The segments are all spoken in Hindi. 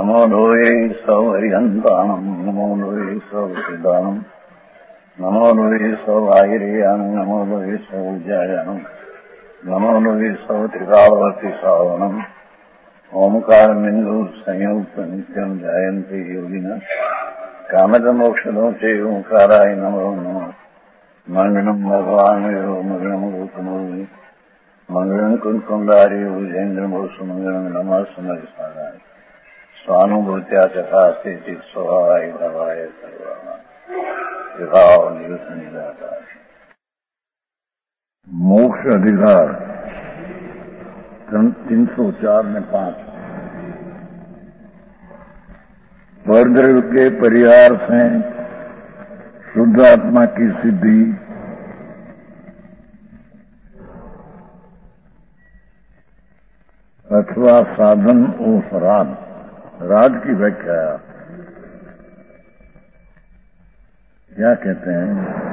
नमो लोये सौहरिहन्ताणम् नमो लोये सौहृदानम् नमो लोये सौभागिर्यानम् नमो लोये सौज्यायानम् नमो लोये सौत्रिकावती सावनम् ओंकारमिन्दु संयुक्त नित्यम् जायन्ते योगिनः कामदमोक्षदो च ओंकाराय नमो नमः मंगलम् भगवान् मंगलम् गौतमोऽवि मंगलम् कुंकुमधारी भुजेन्द्रमोसु मंगलम् नमः समरसाराय स्वानुभूत्या तथा स्थिति स्वभावाय भवाय सर्वभाव निदाताय। मोक्ष अधिकार 304 में 5 परद्रव्य के परिहार से शुद्ध आत्मा की सिद्धि अथवा साधन उस राज की व्याख्या क्या कहते हैं?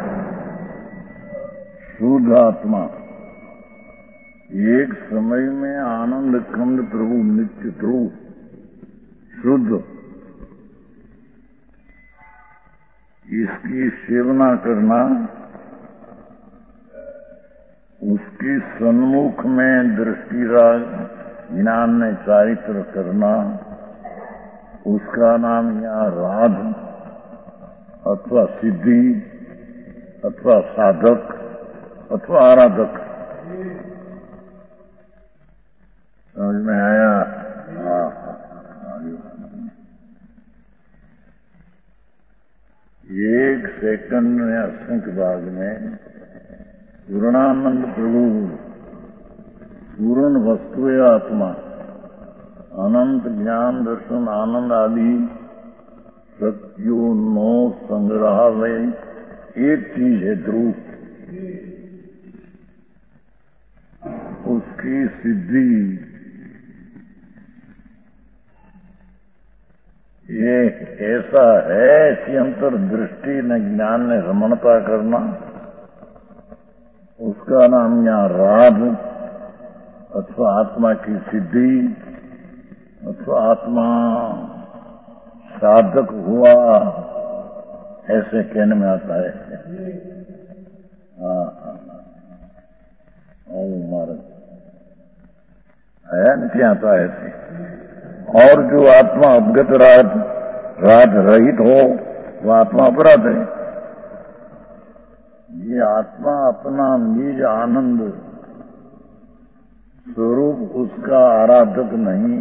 शुद्ध आत्मा एक समय में आनंद खंड प्रभु नित्य ध्रुव शुद्ध, इसकी सेवना करना, उसकी सन्मुख में दृष्टि राग ज्ञान में चारित्र करना, उसका नाम यहाँ राध अथवा सिद्धि अथवा साधक अथवा आराधक। समझ में आया? एक सेकंड में असंख्य भाग में पूर्णानंद प्रभु पूर्ण वस्तु आत्मा अनंत ज्ञान दर्शन आनंद आदि शक्तियों नो संग्रहालय एक चीज है ध्रुव, उसकी सिद्धि ये ऐसा है, ऐसी अंतर्दृष्टि न ज्ञान ने रमणता करना, उसका नाम यहाँ राध अथवा आत्मा की सिद्धि अथवा आत्मा साधक हुआ, ऐसे कहने में आता है। हाँ महाराज है न क्या आता है ऐसे। और जो आत्मा अवगत राज रहित हो वह आत्मा अपराध है। ये आत्मा अपना निज आनंद स्वरूप उसका आराधक नहीं,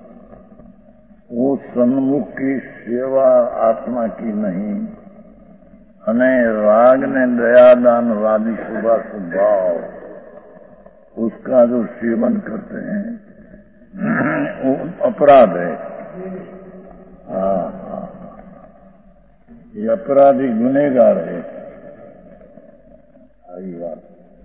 वो सन्मुख की सेवा आत्मा की नहीं, अने राग ने दयादान वादी शुभा स्वभाव उसका जो सेवन करते हैं वो अपराध है। ये अपराधी गुनहगार है। आई बात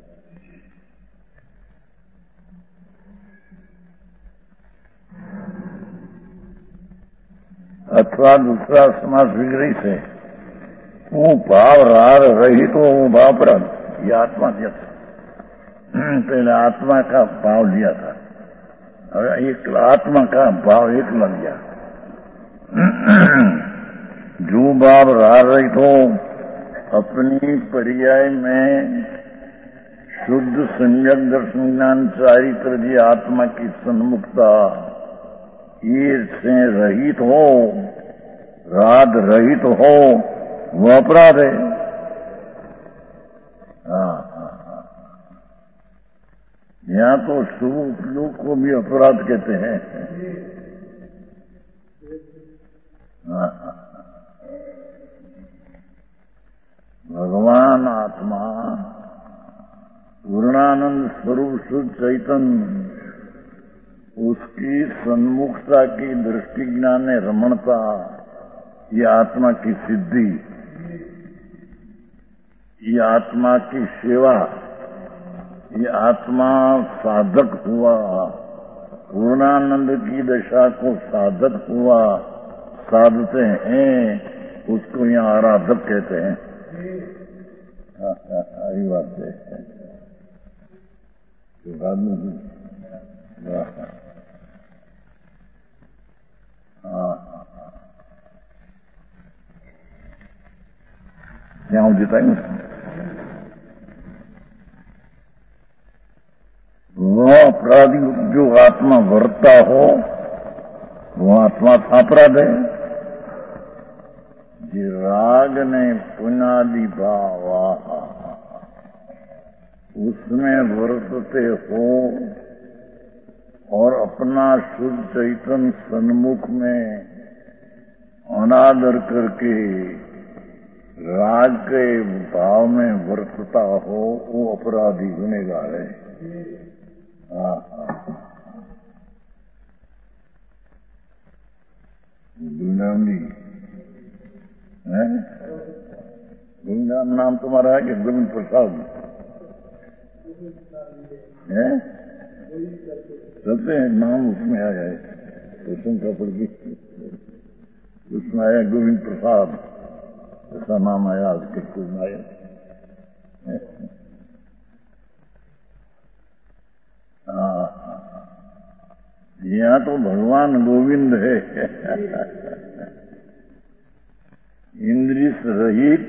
अथवा दूसरा समाज विग्रही से वो भाव राग रही तो वो भाव अपराध, ये आत्मा दिया था। पहले आत्मा का भाव लिया था, अब एक आत्मा का भाव एक लग गया। जो भाव राग रहित हो अपनी पर्याय में शुद्ध संयम दर्शन ज्ञान चारित्र जी आत्मा की सन्मुखता ये से रहित हो, राग रहित हो, वो अपराध है। यहाँ तो शुभ लोग को भी अपराध कहते हैं। भगवान आत्मा पूर्णानंद स्वरूप शुद्ध चैतन्य, उसकी सन्मुखता की दृष्टि ज्ञान ने रमणता, ये आत्मा की सिद्धि, ये आत्मा की सेवा, ये आत्मा साधक हुआ, पूर्णानंद की दशा को साधक हुआ, साधते हैं, उसको यहाँ आराधक कहते हैं। यही बात है। हाँ ત્યાં સુધી થાય ને वो अपराधी जो आत्मा वर्ता हो वो आत्मा अपराध है। જે राग ने पुनादि भाव उसमें वर्तते हो और अपना शुद्ध चैतन्य सन्मुख में अनादर करके राग के भाव में वर्तता हो वो अपराधी गुनहगार है। गुरुनाम जी है, गुरुनाम नाम तुम्हारा है कि गोविंद प्रसाद है? चलते हैं नाम उसमें आया है, रोशन कपड़ की उसमें आया गोविंद प्रसाद, ऐसा नाम आया आज के कुछ आया। यहाँ तो भगवान गोविंद है इंद्रिय रहित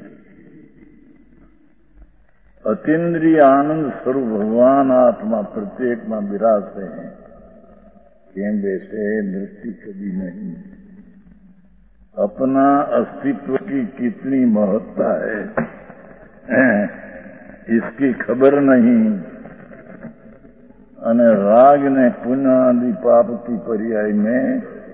अतीन्द्रिय आनंद स्वरूप भगवान आत्मा प्रत्येक में विराजते हैं। केम वैसे दृष्टि कभी नहीं, अपना अस्तित्व की कितनी महत्ता है इसकी खबर नहीं। અને રાગ ને પુનાદि पाप की पर्याय में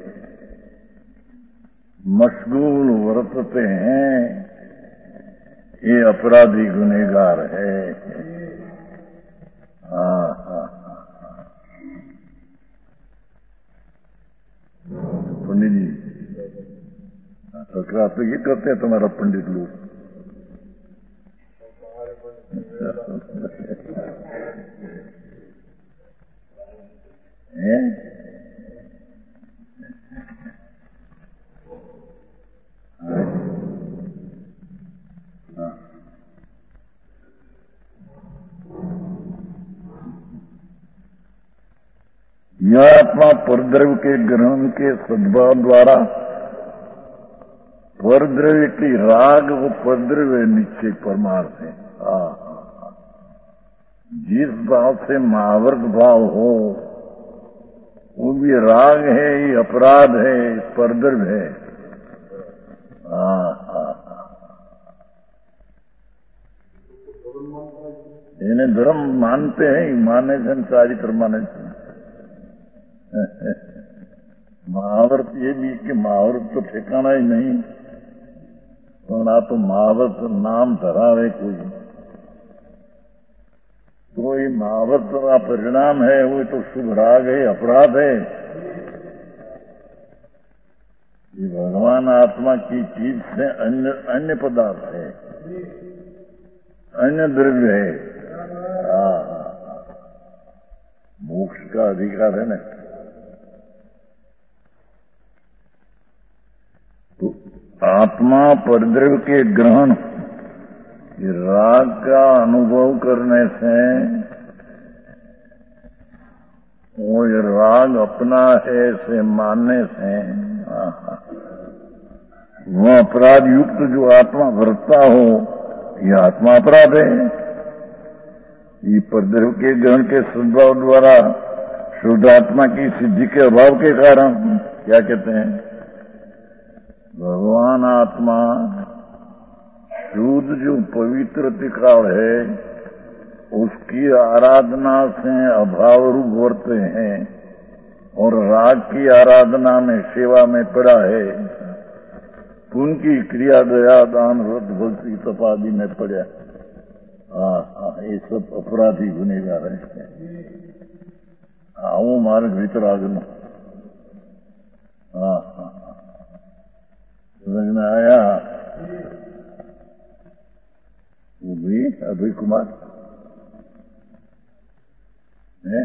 मशगूल वर्तते हैं, ये अपराधी गुनहगार है। पंडित जी सरकार तो ये करते हैं तुम्हारा पंडित लोग यह आत्मा परद्रव्य के ग्रहण के सद्भाव द्वारा परद्रव्य की राग व परद्रव्य निश्चय परमार्थ है। जिस भाव से महावर्त भाव हो वो भी राग है, ये अपराध है, परद्रव्य है। इन्हें धर्म मानते हैं, माने जन चारित्र माने महावर्त ये भी कि महावर्त तो ठिकाना ही नहीं, तो ना तो महावर्त नाम धरावे कोई महावर्त का परिणाम है वो तो शुभ राग है, अपराध है। ये भगवान आत्मा की चीज से अन्य पदार्थ है, अन्य द्रव्य है। मोक्ष का अधिकार है ना। तो आत्मा परद्रव्य के ग्रहण राग का अनुभव करने से वो ये राग अपना है से मानने से वो अपराध युक्त जो आत्मा वर्ता हो ये आत्मा अपराध है। ये परद्रव्य के ग्रहण के सद्भाव द्वारा शुद्ध आत्मा की सिद्धि के अभाव के कारण क्या कहते हैं, भगवान आत्मा शुद्ध जो पवित्र त्रिकाल है उसकी आराधना से अभाव रूप वर्ते हैं और राग की आराधना में सेवा में पड़ा है, पुण्य की क्रिया दया दान व्रत भक्ति तपादि में पड़ा। ये सब अपराधी गुनहगार है। आओ मार्ग भीतर आगनो। समझ में आया? वो भी अभय कुमार है,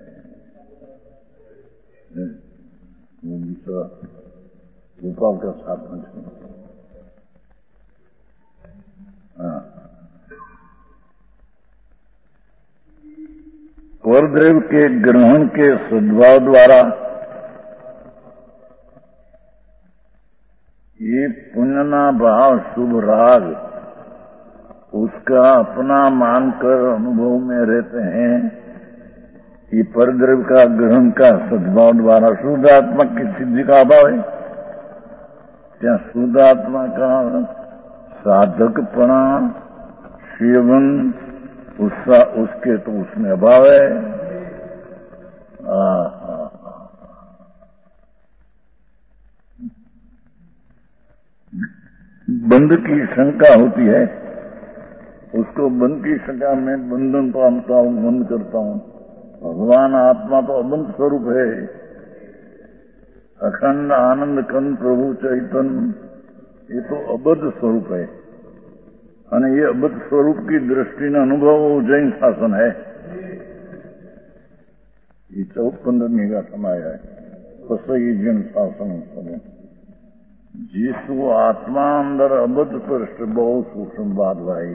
वो भी तो गोपाल का साथ में। परद्रव्य के ग्रहण के सद्भाव द्वारा ये पुण्यना भाव शुभ राग उसका अपना मानकर अनुभव में रहते हैं। ये परद्रव्य का ग्रहण का सद्भाव द्वारा शुद्ध आत्मा की सिद्धि का अभाव है। क्या शुद्ध आत्मा का साधकपना, सेवन, उसके तो उसमें अभाव है। बंध की शंका होती है, उसको बंध की शंका में बंधन पाता हूं, बंद करता हूं। भगवान आत्मा तो अबंध स्वरूप है, अखंड आनंद खंड प्रभु चैतन्य, ये तो अबद्ध स्वरूप है। અને ये अबद्ध स्वरूप की दृष्टि ने अनुभव जैन शासन है। ये 14-15મી ગાથામાં आया है, कसई जैन शासन समय जिसको आत्मा अंदर अबद्ध स्पष्ट बहुत सूक्ष्म बात भाई।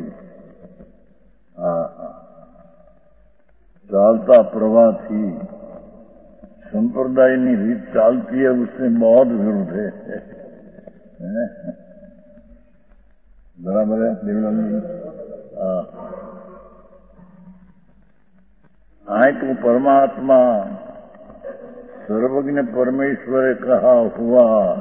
चालता प्रवाह थी संप्रदाय ની રીત ચાલતી है, उससे बहुत विरोध है। बराबर है देवलाल जी। आए तो परमात्मा सर्वज्ञ परमेश्वर कहा हुआ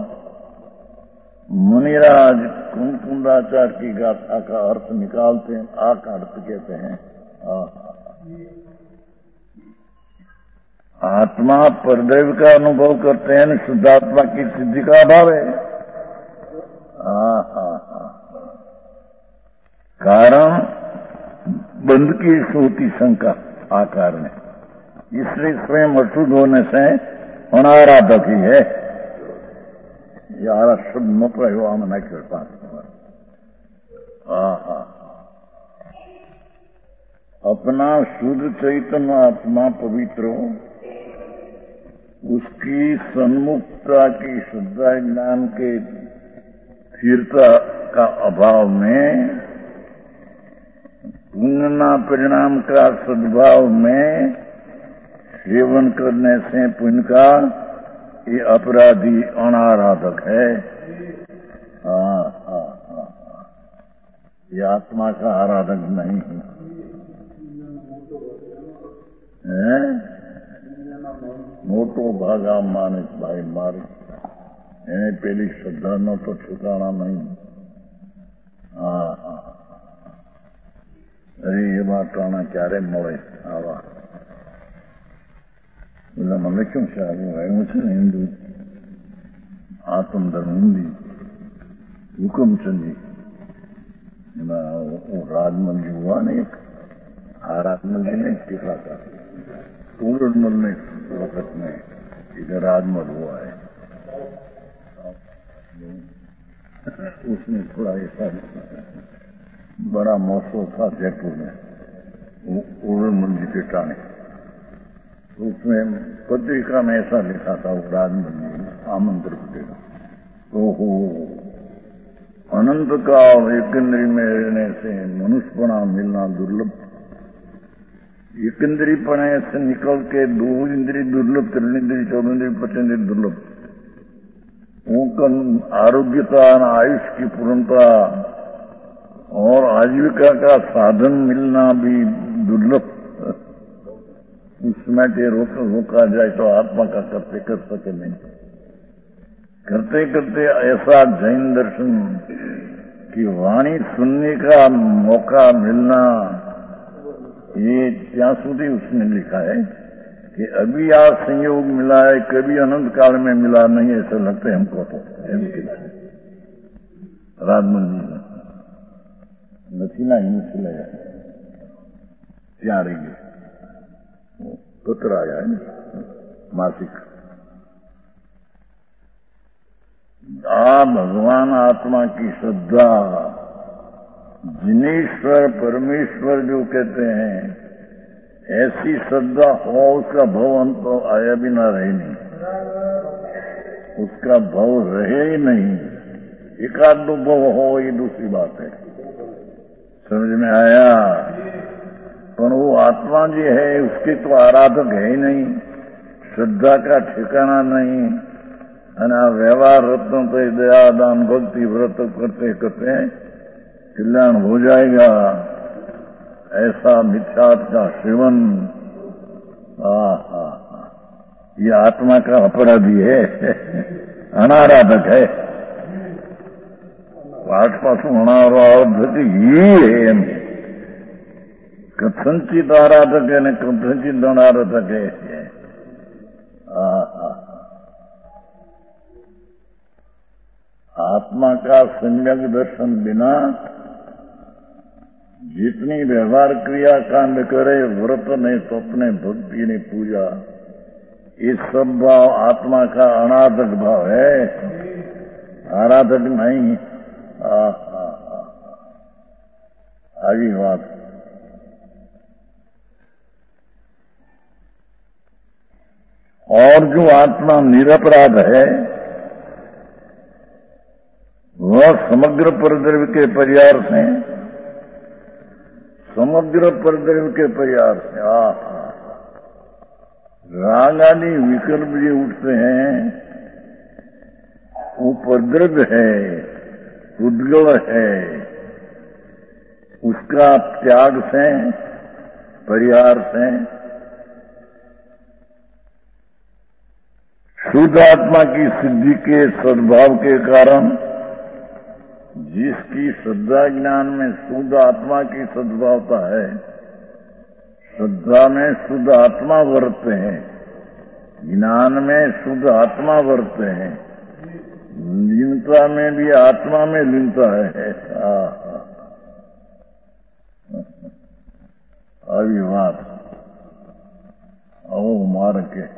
मुनिराज कुंकुंडाचार्य की गाथा का अर्थ निकालते हैं, आक अर्थ कहते हैं। आत्मा परदैव का अनुभव करते हैं, शुद्धात्मा की सिद्धि का अभाव है। कारण बंध की सोती शंका आकार में, इसलिए स्वयं अशुद्ध होने से अनाराधक ही है। यार शुद्ध न प्रयो हम नहीं कर पाते। अपना शुद्ध चैतन्य आत्मा पवित्र हो, उसकी सन्मुखता की शुद्ध ज्ञान के स्थिरता का अभाव में, पुण्य परिणाम का सद्भाव में सेवन करने से पुण्य का ये अपराधी अनाराधक है। ये आत्मा का आराधक नहीं है। मोटो भागा मानिस भाई मारे, એને પેલી શ્રદ્ધાનો તો ઠેકાણા નહીં। અરે એવા ટાણા ક્યારે મળે આવા? એટલે મને શું છે, આવ્યું છે ને હિન્દુ આત્મધર્મ હિન્દી હુકમચંદી, એમાં રાજમલજી हुआ ને एक, આ રાજમલજી ने टीकाकार पूर्णमल ने वक्त में इधर राजमल हुआ है, उसने थोड़ा ऐसा बड़ा मौसम था जयपुर में, पूर्णमल जी के टाने, उसमें पत्रिका में ऐसा लिखा था, वो राजमल जी आमंत्रित देगा तो हो अनंत काल एक इंद्री में रहने से मनुष्यपना मिलना दुर्लभ, एक इंद्रीपणे से निकल के दो इंद्री दुर्लभ, तीन इंद्री, चौदह इंद्री, 25 इंद्री दुर्लभ, उनका आरोग्यता आयुष की पूर्णता और आजीविका का साधन मिलना भी दुर्लभ। उसमें रोका जाए तो आत्मा का करते कर सके नहीं। करते करते ऐसा जैन दर्शन की वाणी सुनने का मौका मिलना, ये ત્યાં સુધી उसने लिखा है कि अभी आज संयोग मिला है, कभी अनंत काल में मिला नहीं, ऐसा लगता है हमको। तो राजमल जी નથી ના હિંસલે ત્યાં રહી ગયું, પત્ર આયા है मासिक। भगवान आत्मा की श्रद्धा, जिनेश्वर परमेश्वर जो कहते हैं, ऐसी श्रद्धा हो, उसका भव अंत तो आया भी ना रहे नहीं, उसका भव रहे ही नहीं। एकाध दो भव हो ये दूसरी बात है, समझ में आया? पर वो आत्मा जी है, उसके तो आराधक है ही नहीं, श्रद्धा का ठिकाना नहीं। व्यवहार रत्न तो दया दान भक्ति व्रत करते करते कल्याण हो जाएगा, ऐसा मिथ्यात का सेवन। ये आत्मा का अपराधी है, अनाराधक है। आसपास अनाराधक ही है, कथनचित आराधक है न कथनचित अनाराधक है। आत्मा का सम्यक दर्शन बिना जितनी व्यवहार क्रिया कांड करे, व्रत ने, स्वप्ने, भक्ति ने, पूजा, ये सब भाव आत्मा का अनाराधक भाव है, आराधक नहीं। आगे बात। और जो आत्मा निरपराध है वह समग्र परद्रव्य के पर्यार से, समग्र परद्रव्य के पर्यार से राग आदि विकल्प जो उठते हैं वो परद्रव्य है, उद्गल है, उसका त्याग से, परिहार से शुद्ध आत्मा की सिद्धि के सद्भाव के कारण, जिसकी श्रद्धा ज्ञान में शुद्ध आत्मा की सद्भावता है, श्रद्धा में शुद्ध आत्मा वर्तते हैं, ज्ञान में शुद्ध आत्मा वर्तते हैं, लीनता में भी आत्मा में लीनता है। अभिवाद मार के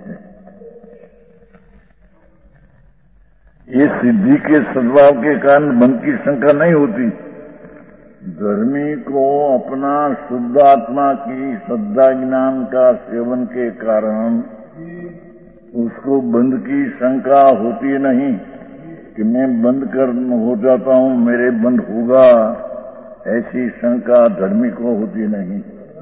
ये सिद्धि के सद्भाव के कारण मन की शंका नहीं होती। धर्मी को अपना शुद्ध आत्मा की श्रद्धा ज्ञान का सेवन के कारण उसको बंध की शंका होती नहीं कि मैं बंद कर हो जाता हूं, मेरे बंद होगा, ऐसी शंका धर्मी को होती नहीं।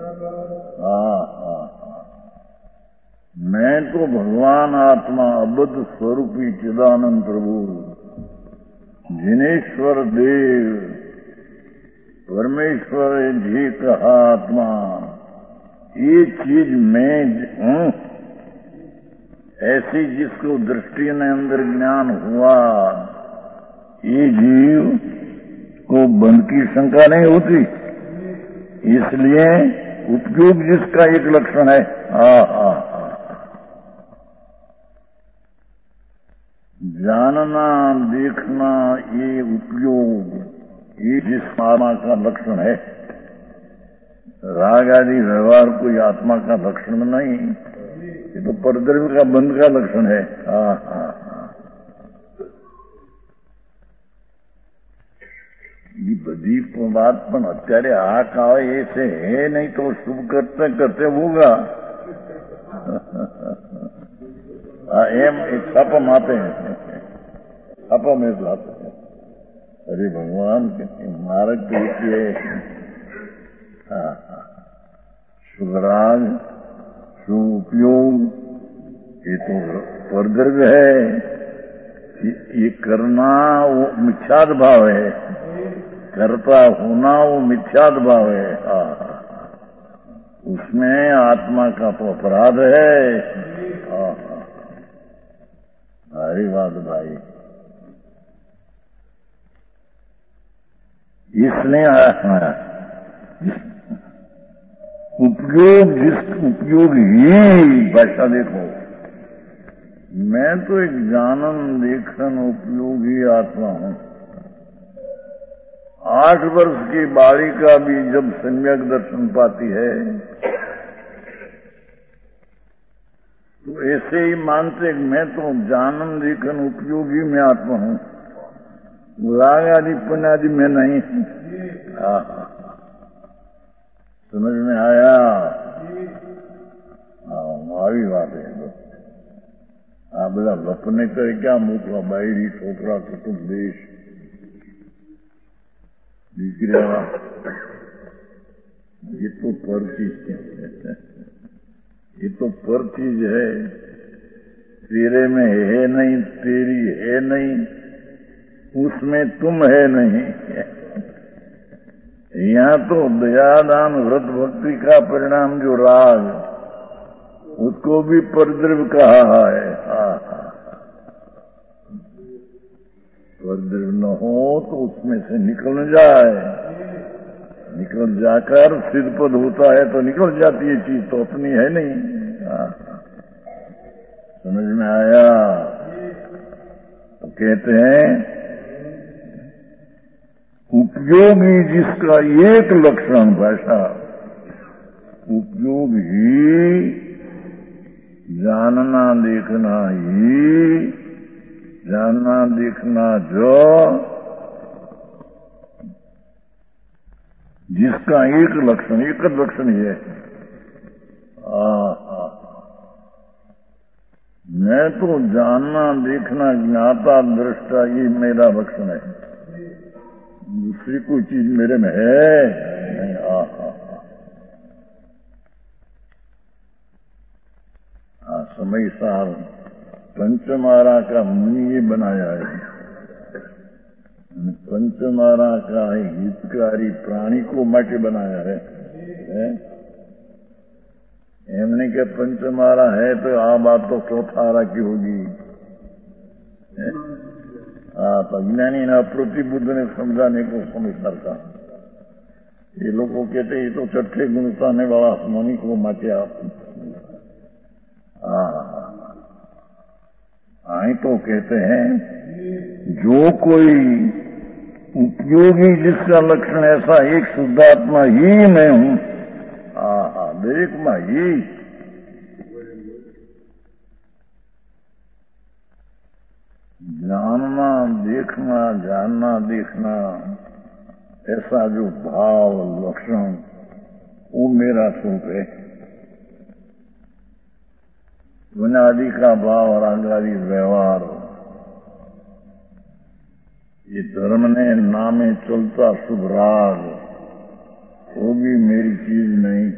मैं तो भगवान आत्मा अबद्ध स्वरूपी चिदानंद प्रभु जिनेश्वर देव परमेश्वर जी कहा आत्मा, ये चीज मैं हूं, ऐसी जिसको दृष्टि ने अंदर ज्ञान हुआ, ये जीव को बंध की शंका नहीं होती। इसलिए उपयोग जिसका एक लक्षण है, जानना देखना, ये उपयोग, ये जिस आत्मा का लक्षण है। राग आदि व्यवहार कोई आत्मा का लक्षण नहीं, ये तो परद्रव्य का बंध का लक्षण है। ये बड़ी बात पण અત્યારે આ કાવે એ છે નહીં તો શુભ કરતે કરતે होगा। एम एक छापम आते हैं, छापा में लाते हैं। अरे भगवान के मार्ग के शुभराग शुभ उपयोग ये तो परद्रव्य है, ये करना वो मिथ्याद भाव है, करता होना वो मिथ्याद भाव है। उसमें आत्मा का तो अपराध है। हरी बात भाई, इसलिए उपयोग, जिस उपयोग ही भाषा देखो, मैं तो एक जानन देखन उपयोगी आत्मा हूं। 8 वर्ष की बालिका भी जब सम्यक दर्शन पाती है तो ऐसे ही मानते मैं तो जानन देखन उपयोगी में आत्मा हूं, राग आदि पुण्य आदि में नहीं। समझ में आया? આવી વાત है। આ બધા વપને કરે ક્યાં મૂકવા, બાયરી છોકરા કુટુંબ દેશ દીકરા, ये तो पर चीज है, ये तो पर चीज है। तेरे में है नहीं, तेरी है नहीं, उसमें तुम है नहीं। यहाँ तो दयादान व्रत भक्ति का परिणाम जो राग, उसको भी परद्रव्य कहा है। परद्रव्य न हो तो उसमें से निकल जाए, निकल जाकर सिद्धपद होता है तो निकल जाती है चीज, तो अपनी है नहीं। समझ में आया? तो कहते हैं उपयोगी जिसका एक लक्षण, भाषा उपयोग ही जानना देखना ही, जानना देखना जो जिसका एक लक्षण ही है। मैं तो जानना देखना ज्ञाता दृष्टा ये मेरा लक्षण है, दूसरी कोई चीज मेरे में है नहीं। समय साल पंचमारा का मुनि ये बनाया है, पंचमारा का हितकारी प्राणी को માટે बनाया है। एमने के पंचमारा है तो आ बात तो चौथारा की होगी। अज्ञानी ने प्रतिबुद्ध ने समझाने को समझदार का, ये लोग कहते ये तो छठे गुण पाने वाला मुनि को માટે आप आई तो कहते हैं जो कोई उपयोगी जिसका लक्षण ऐसा एक शुद्धात्मा ही मैं हूं, देख में ही जानना देखना, जानना देखना ऐसा जो भाव लक्षण वो मेरा स्वरूप है। बुनियादी का भाव और आगारी व्यवहार, ये धर्म ने नामे चलता शुभ राग, वो भी मेरी चीज नहीं।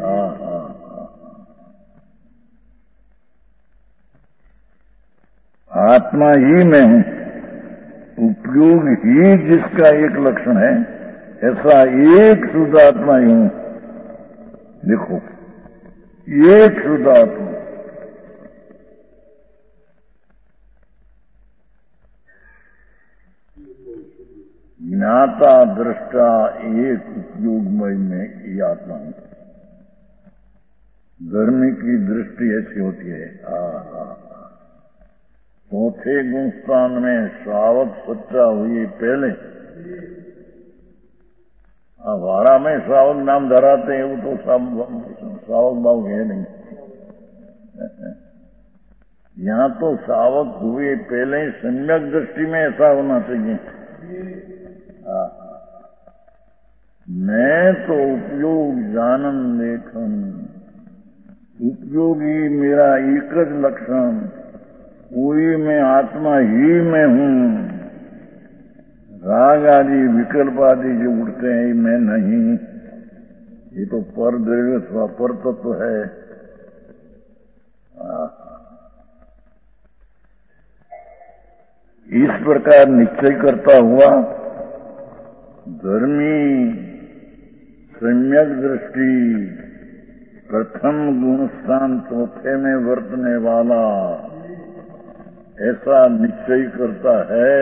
आत्मा ही मैं हूं, उपयोग ही जिसका एक लक्षण है, ऐसा एक शुद्ध आत्मा ही हूं। देखो एक शुद्ध आत्मा, ज्ञाता दृष्टा एक उपयोगमय में ये आत्मा है। धर्म की दृष्टि ऐसी होती है। चौथे गुणस्थान में श्रावक सच्चा हुई पहले, वाड़ा में श्रावक नाम धराते हैं, वो तो श्रावक भाव है नहीं। यहाँ तो श्रावक हुए पहले सम्यक दृष्टि में ऐसा होना चाहिए। मैं तो उपयोग जानन देखन, उपयोगी मेरा एक ज लक्षण, वही मैं आत्मा ही मैं हूं। राग आदि विकल्प आदि जो उठते हैं मैं नहीं, ये तो पर द्रव्य स्वपर तत्व है। इस प्रकार निश्चय करता हुआ धर्मी सम्यक दृष्टि प्रथम गुणस्थान चौथे में वर्तने वाला ऐसा निश्चय करता है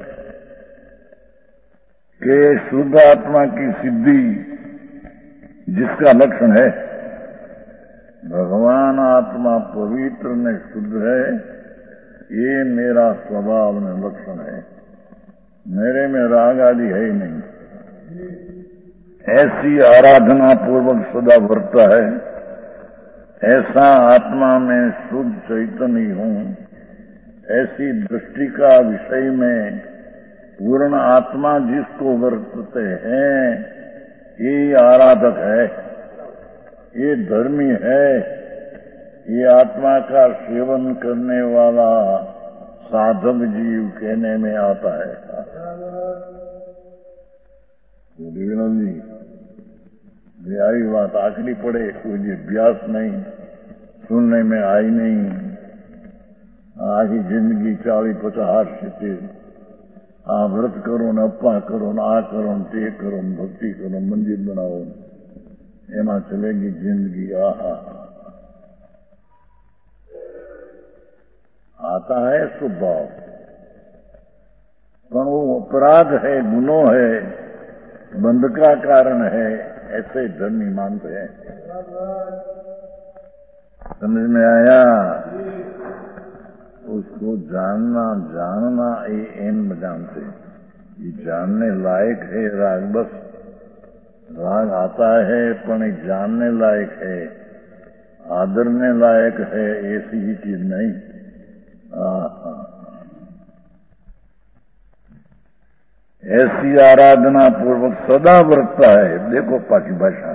कि शुद्ध आत्मा की सिद्धि जिसका लक्षण है, भगवान आत्मा पवित्र में शुद्ध है, ये मेरा स्वभाव में लक्षण है। मेरे में राग आदि है ही नहीं। ऐसी आराधना पूर्वक सदा वर्ता है, ऐसा आत्मा में शुद्ध चैतन्य हूं, ऐसी दृष्टि का विषय में पूर्ण आत्मा जिसको वर्तते हैं, ये आराधक है, ये धर्मी है, ये आत्मा का सेवन करने वाला साधक जीव कहने में आता है। जी आई बात आखिरी पड़े, कोई अभ्यास नहीं, सुनने में आई नहीं। आखिरी जिंदगी 40-50 से આ વ્રત કરો ને અપ્પા કરો ને આ કરો ને તે કરો ને ભક્તિ કરો મંદિર બનાવો એમાં ચલેગી जिंदगी आहा आता है स्वभाव पर वो अपराध है गुनो है बंध का कारण है ऐसे धर्मी मानते हैं। समझ में आया? उसको जानना ये एम जानते ये जानने लायक है राग। बस राग आता है पण जानने लायक है आदरने लायक है ऐसी ही चीज नहीं। ऐसी आराधना पूर्वक सदा बरतता है। देखो पाकी भाषा।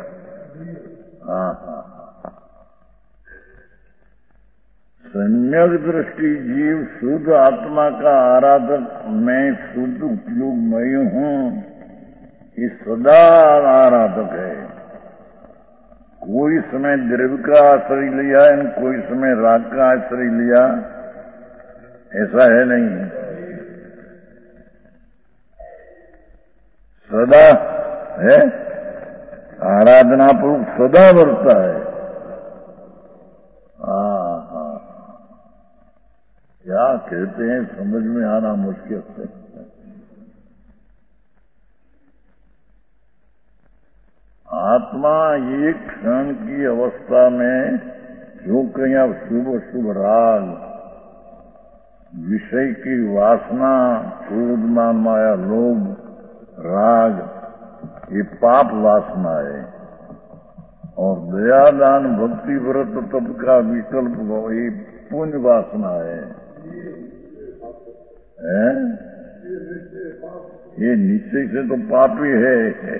सम्यक दृष्टि जीव शुद्ध आत्मा का आराधक मैं शुद्ध उपयोग मैं हूं ये सदा आराधक है। कोई समय द्रव्य का आश्रय लिया और कोई समय राग का आश्रय लिया ऐसा है नहीं। सदा है आराधना पूर्वक सदा बरतता है। क्या कहते हैं समझ में आना मुश्किल है। आत्मा एक क्षण की अवस्था में जो कहीं शुभ शुभ राग विषय की वासना क्रोध मान माया लोभ राग ये पाप वासना है और दया दान भक्ति व्रत तप का विकल्प ये पुण्य वासना है। ये निश्चय से तो पापी है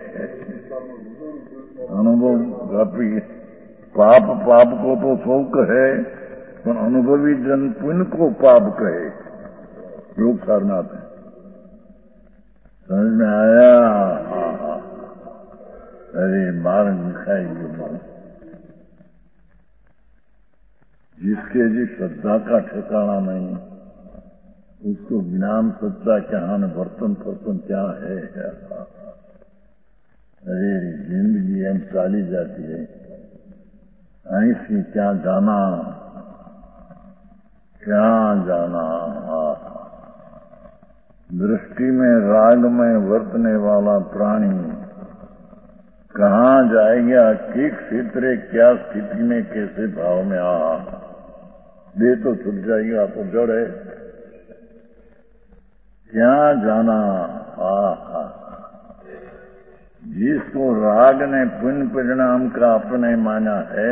अनुभव पापी पाप पाप को तो शौक है पर अनुभवी जन पुण्य को पाप कहे योग सारनाथ है। समझ में आया? अरे मार्ग दिखाएगी मार्ग जिसके जी श्रद्धा का ठिकाना नहीं उसको ज्ञान सच्चा क्या है बर्तन फर्तन क्या है। अरे जिंदगी एम चाली जाती है ऐसी क्या जाना दृष्टि में राग में वर्तने वाला प्राणी कहाँ जाएगा किस क्षेत्र क्या स्थिति में कैसे भाव में दे तो छुट जाएगा तो जड़ है क्या जाना। जिसको राग ने पुण्य परिणाम का अपने माना है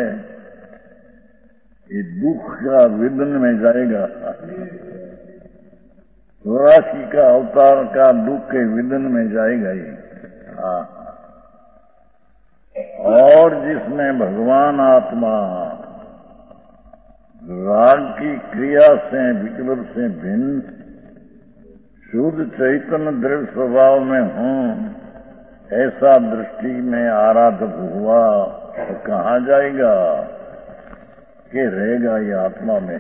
ये दुख का विघ्न में जाएगा। 84 का अवतार का दुख के विघ्न में जाएगा ये। और जिसमें भगवान आत्मा राग की क्रिया से विकल्प से भिन्न शुद्ध चैतन्य द्रव्य स्वभाव में हूं ऐसा दृष्टि में आराधक हुआ तो कहाँ जाएगा कि रहेगा ये आत्मा में।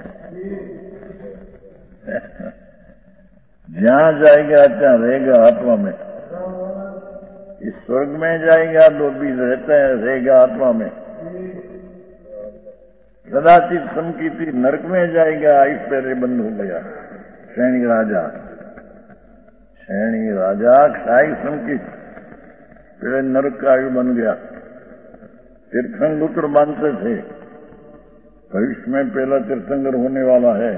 जहाँ जाएगा ત્યાં रहेगा आत्मा में। इस स्वर्ग में जाएगा तो भी रहता है रहेगा आत्मा में। कदाचित समकीर्ति नरक में जाएगा इस पहले बंद हो गया। श्रेणी राजा क्षाई समकीर्ति पहले नरक का आयु बन गया। तीर्थंकर मानते थे भविष्य में पहला तीर्थंकर होने वाला है।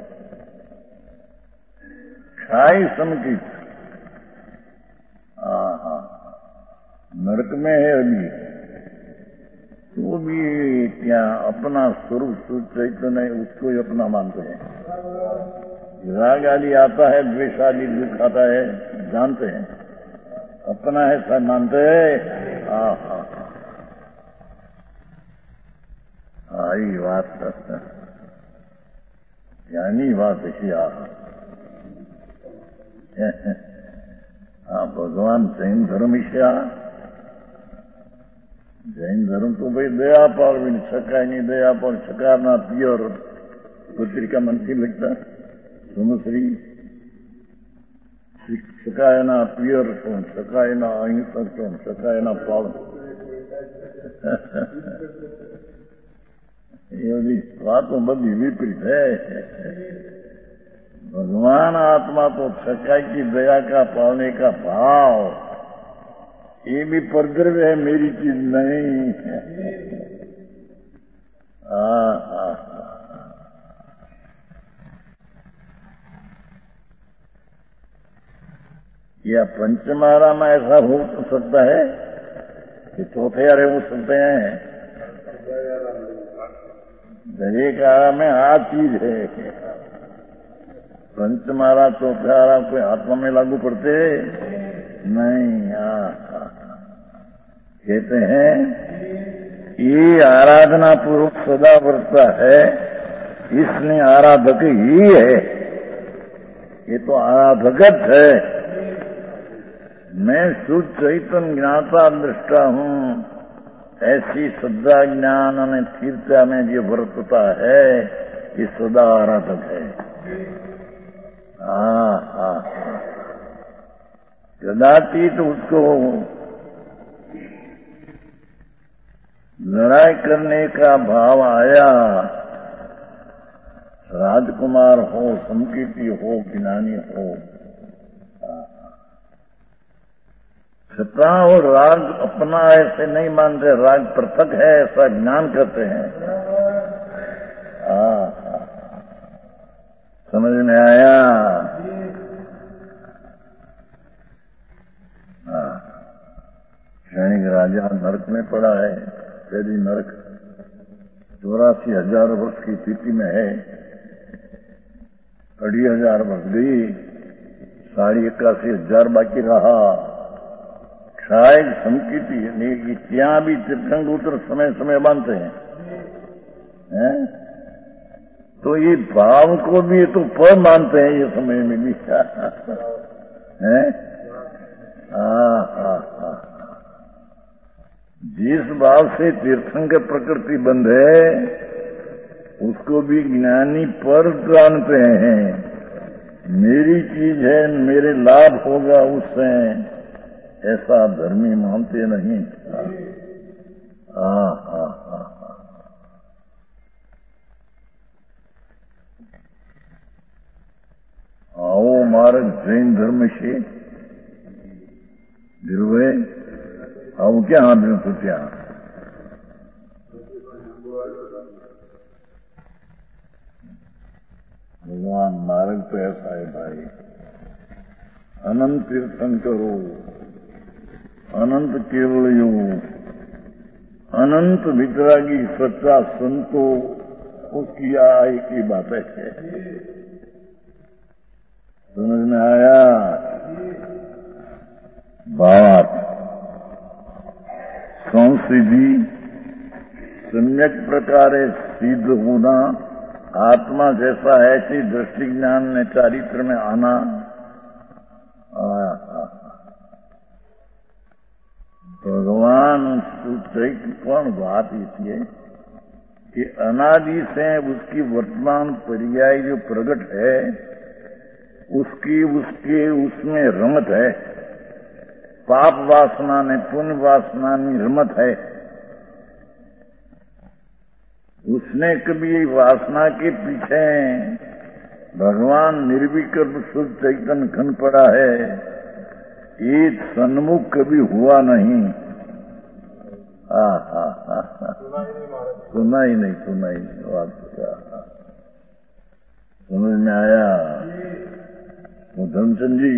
क्षाई समकीर्ति नरक में है अभी तो भी क्या अपना स्वरूप शुद्ध चैतन्य उसको ही अपना मानते हैं। राग आदि आता है द्वेष आदि दुख आता है जानते हैं अपना है सब मानते हैं। आई बात यानी बात ऐसी भगवान जैन धर्म ईशा जैन धर्म तो भाई दया पर भी छकाय नहीं दया पर छकारना पियर पत्रिका मन थी लगता सोमश्री શકાયના પિયર છું, શકાયના અહિંસક છું, શકાયના પાવન. ये बड़ी बातों बड़ी विपरीत है. भगवान आत्मा तो सच्चाई की दया का पाने का भाव, ये भी परद्रव्य है, मेरी चीज नहीं है. या पंचमारा में ऐसा हो सकता है कि चौथे आरे हो सकते हैं. दरेक आरा में आ चीज है. पंचमारा चौथे आरा कोई आत्मा में लागू पड़ते नहीं. कहते हैं ये आराधना पूर्वक सदा वर्तता है, इसलिए आराधक ही है. ये तो आराधकत है. मैं शुद्ध चैतन्य ज्ञाता दृष्टा हूँ. ऐसी श्रद्धा ज्ञान और तीर्थता में जो वर्तता है, ये सदा आराधक है. कदाचित उसको लड़ाई करने का भाव आया, राजकुमार हो, संकीर्ति हो, ज्ञानी हो, छता और राग अपना ऐसे नहीं मानते, राग पृथक है ऐसा ज्ञान करते हैं. समझ में आया? क्षणिक राजा नरक में पड़ा है. पहली नरक 84,000 वर्ष की स्थिति में है. 2,500 वर्ष गई, 81,000 बाकी रहा. शायद संकीर्ति नहीं, ત્યાં भी तीर्थंकर उतर समय समय बांधते हैं. तो ये भाव को भी ये तो पर मानते हैं ये समय में भी. जिस भाव से तीर्थंकर प्रकृति बंध है, उसको भी ज्ञानी पर जानते हैं. मेरी चीज है, मेरे लाभ होगा उससे, ऐसा धर्मी मानते नहीं. आओ मार्ग जैन धर्म से गिरवे. आओ क्या हाथ में सोचा. भगवान मार्ग तो ऐसा है भाई. अनंत तीर्थंकरो, अनंत केवल योग, अनंत वितरागी सच्चा संतो, उसकी आय की बातें है. समझ में आया? बात संसिद्धि सम्यक प्रकारे सिद्ध होना, आत्मा जैसा ऐसी दृष्टि ज्ञान ने चारित्र में आना. भगवान चैतन्य कौन बात इसलिए कि अनादि से उसकी वर्तमान पर्याय जो प्रकट है, उसकी उसके उसमें रमत है. पाप वासना ने पुण्य वासना में रमत है. उसने कभी वासना के पीछे भगवान निर्विकल्प शुद्ध चैतन्य घन पड़ा है, ये सन्मुख कभी हुआ नहीं. सुना ही नहीं बात क्या. समझ में आया? वो धर्मचंद जी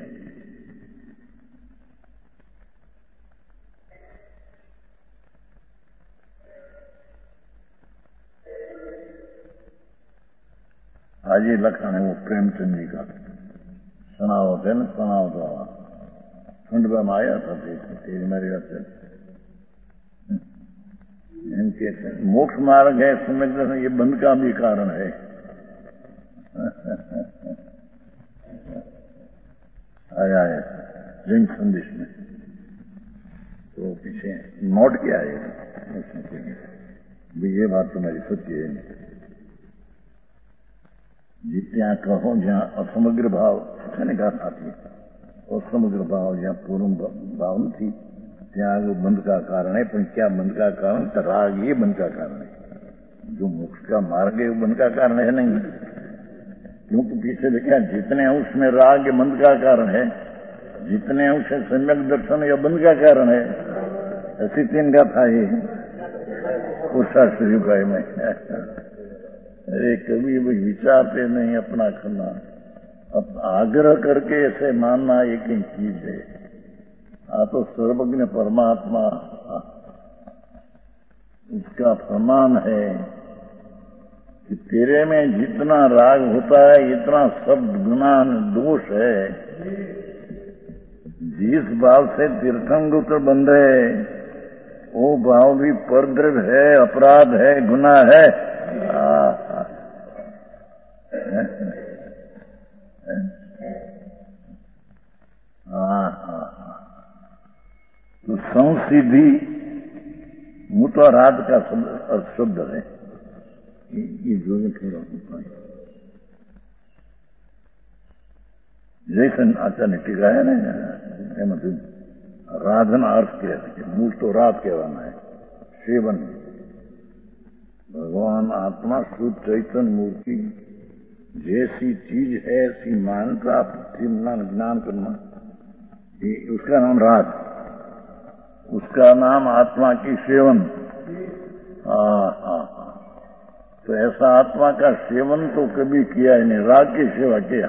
आज ये लखन है वो प्रेमचंद जी का. सनावत है ना, सनावत वाला खंडवा में आया था. तेरी मेरी से इनके मोक्ष मार्ग है, समझ ये बंद का भी कारण है. आया है जैन संदेश में, तो पीछे नोट किया है. ये बात तुम्हारी सत्य है. जितना कहो जहां असमग्र भाव कहने का साथी और समग्र भाव જ્યાં પૂર્ણ ભાવ નથી ત્યાં આગળ બંધ का कारण है, पर क्या बंध का कारण? तो राग ये बंध का कारण है। जो मोक्ष का मार्ग है वो बंध का कारण है नहीं, क्योंकि पीछे देखा जितने अंश में राग बंध का कारण है, जितने अंश सम्यक दर्शन या बंध का कारण है। ऐसी तीन गाथा ये शास्त्री भाई में। अरे कभी भी विचारते नहीं अपना करना, अब आग्रह करके ऐसे मानना एक ही चीज है। तो सर्वज्ञ परमात्मा उसका फरमान है कि तेरे में जितना राग होता है इतना सब गुना दोष है। जिस भाव से तीर्थंकर बंधे वो भाव भी परद्रव है, अपराध है, गुनाह है। तो संसिद्धि मुतो रात का शब्द है। ये जो थोड़ा होता है जैसे आचार्य टीका है ना, राधन अर्थ कहते मूल तो रात कहवाना है, सेवन। भगवान आत्मा शुद्ध चैतन्य मूर्ति जैसी चीज है ऐसी मान प्राप्त ज्ञान करना, उसका नाम राग, उसका नाम आत्मा की सेवन। तो ऐसा आत्मा का सेवन तो कभी किया ही नहीं, राग की सेवा किया।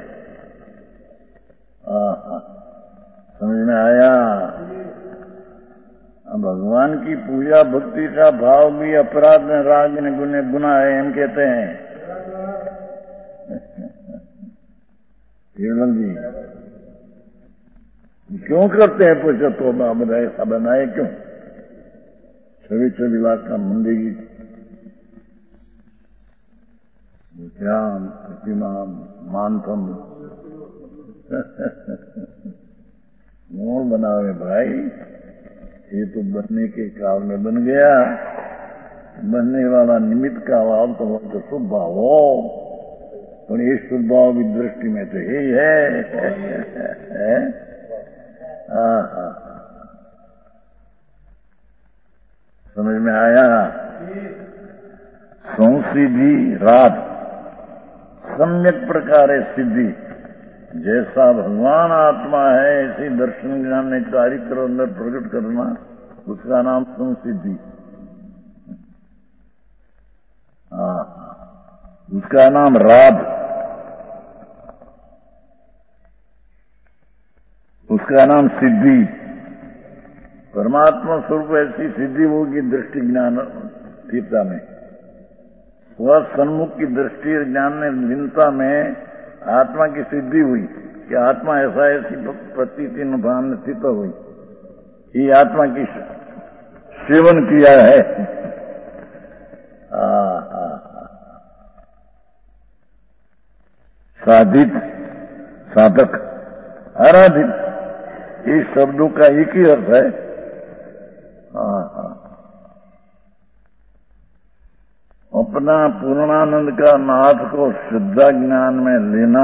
समझ में आया? भगवान की पूजा भक्ति का भाव भी अपराध में राग ने गुना है, हम कहते हैं। जी क्यों करते हैं पूछो तो बताए सब बनाए क्यों? 26 लाख का मंदिर ध्यान प्रतिमा मानथम मोर बनावे भाई, ये तो बनने के काल में बन गया। बनने वाला निमित्त का भाव तो शुभ भाव हो, पर ये शुभ भाव भी दृष्टि में तो यही है। समझ में आया? संसिद्धि रात सम्यक प्रकार सिद्धि, जैसा भगवान आत्मा है ऐसी दर्शन ज्ञान ने चारित्र अंदर प्रकट करना, उसका नाम संसिद्धि। उसका नाम राध, उसका नाम सिद्धि। परमात्मा स्वरूप ऐसी सिद्धि होगी दृष्टि ज्ञान तीर्था में, वह सन्मुख की दृष्टि ज्ञान ने लीनता में आत्मा की सिद्धि हुई कि आत्मा ऐसा ऐसी प्रतीति भान स्थित हुई। ये आत्मा की सेवन किया है। साधित, साधक, आराधित, इस शब्दों का एक ही अर्थ है। अपना पूर्णानंद का नाथ को शुद्धा ज्ञान में लेना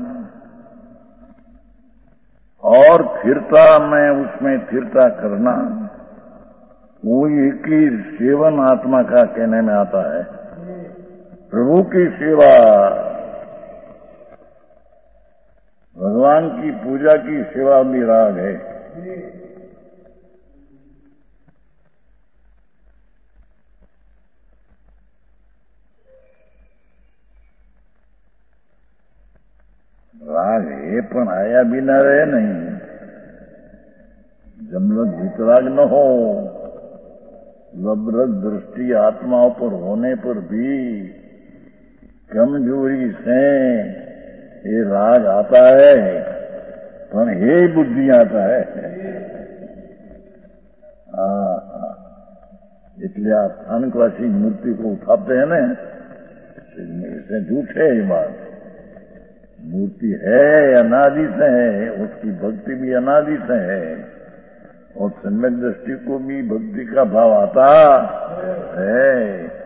और स्थिरता में उसमें स्थिरता करना, वो एक ही सेवन आत्मा का कहने में आता है। प्रभु की सेवा, भगवान की पूजा की सेवा भी राग है। राग है पण आया बिना रहे नहीं। जब लग वितराग न हो, लबरग दृष्टि आत्माओं पर होने पर भी कमजोरी से ये राग आता है, पर हे बुद्धि आता है। इसलिए आप स्थानकवासी मूर्ति को उठाते हैं ना, इससे झूठे ही बात। मूर्ति है अनादि से है, उसकी भक्ति भी अनादि से है, और सम्यक दृष्टि को भी भक्ति का भाव आता है,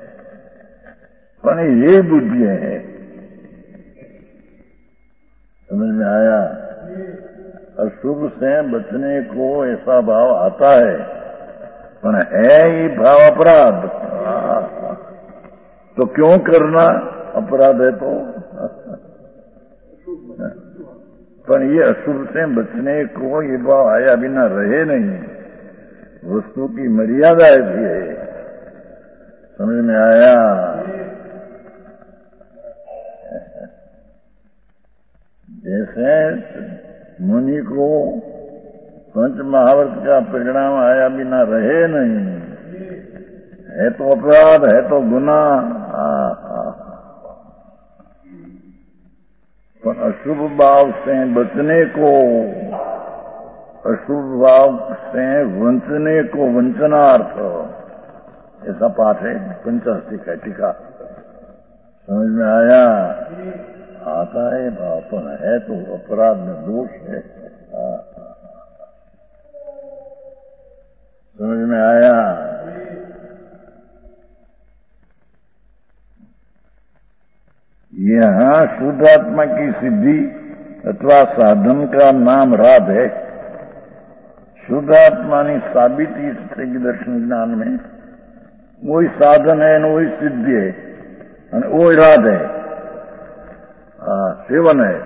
पर ये बुद्धि है। समझ में आया? अशुभ से बचने को ऐसा भाव आता है, पर है ये भाव अपराध, तो क्यों करना? अपराध है तो। पर ये अशुभ से बचने को ये भाव आया बिना रहे नहीं, वस्तु की मर्यादा ऐसी है। समझ में आया? जैसे मुनि को पंच महावर्त का परिणाम आया बिना रहे नहीं, है तो अपराध, है तो गुनाह। पर अशुभ भाव से बचने को, अशुभ भाव से वंचने को वंचनार्थ, ऐसा पाठ है पंचास्ती का टीका। समझ में आया? आता है भाव, पर है तो अपराध में दोष है। समझ में आया? यहाँ शुद्धात्मा की सिद्धि अथवा साधन का नाम राध है। शुद्धात्मा ने साबिती की दर्शन ज्ञान में वही साधन है, वही सिद्धि है, वही राध है, सेवन है।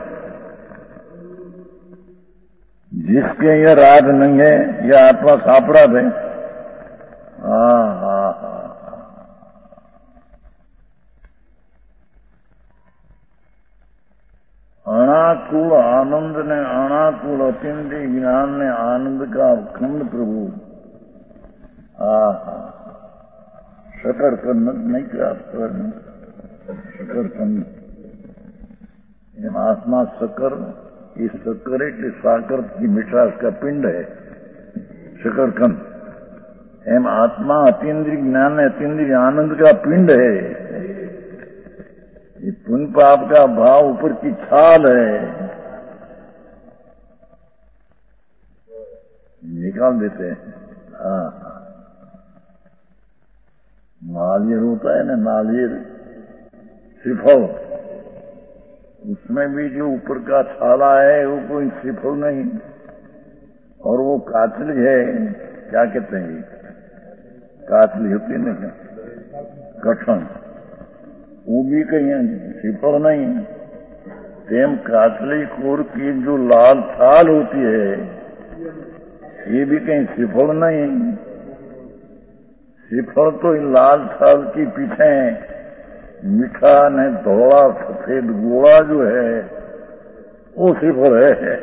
जिसके यह राध नहीं है, यह आत्मा सापराध है। अनाकूल आनंद ने, अनाकूल अत्यंत ज्ञान ने आनंद का खंड प्रभु शकर कंद नहीं प्राप्त करना, शकर कंद आत्मा शकर, ये शक्कर એટલે साकर की मिठास का पिंड है, शकरकंद। एम आत्मा अतीन्द्रिय ज्ञान है, अतीन्द्रिय आनंद का पिंड है। ये पुण्य पाप का भाव ऊपर की छाल है, निकाल देते हैं। नालियर होता है ना, नालियर श्रीफल, उसमें भी जो ऊपर का छाला है वो कोई श्रीफल नहीं, और वो काचली है, क्या कहते हैं, काचली होती है ना, कठन, वो भी कहीं श्रीफल नहीं। तेम काचली कोर की जो लाल छाल होती है, ये भी कहीं श्रीफल नहीं। श्रीफल तो इन लाल छाल की पीछे मीठा ने धोला सफेद गोला जो है वो श्रीफल है।